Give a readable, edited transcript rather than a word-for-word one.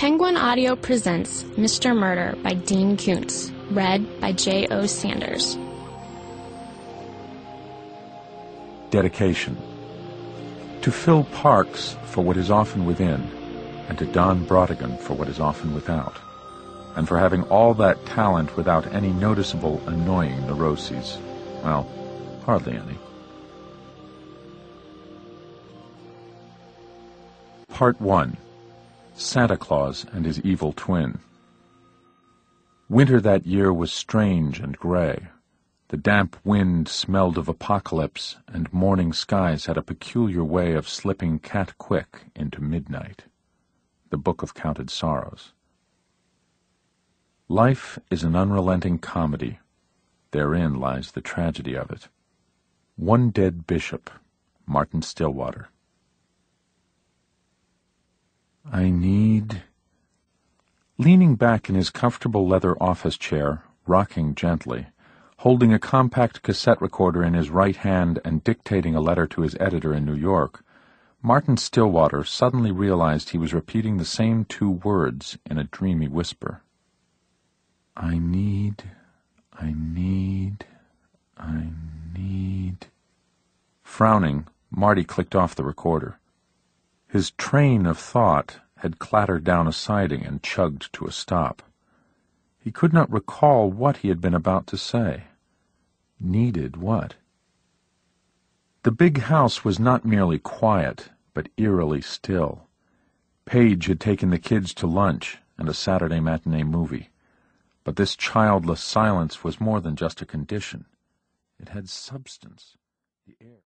Penguin Audio presents Mr. Murder by Dean Koontz, read by J.O. Sanders. Dedication. To Phil Parkes for what is often within, and to Don Brodigan for what is often without, and for having all that talent without any noticeable annoying neuroses. Well, hardly any. Part 1. Santa Claus and His Evil Twin. Winter that year was strange and gray. The damp wind smelled of apocalypse, and morning skies had a peculiar way of slipping cat-quick into midnight. The Book of Counted Sorrows. Life is an unrelenting comedy. Therein lies the tragedy of it. One Dead Bishop, Martin Stillwater. Leaning back in his comfortable leather office chair, rocking gently, holding a compact cassette recorder in his right hand and dictating a letter to his editor in New York, Martin Stillwater suddenly realized he was repeating the same two words in a dreamy whisper. I need. Frowning, Marty clicked off the recorder. His train of thought had clattered down a siding and chugged to a stop. He could not recall what he had been about to say. Needed what? The big house was not merely quiet, but eerily still. Paige had taken the kids to lunch and a Saturday matinee movie. But this childless silence was more than just a condition. It had substance. The air.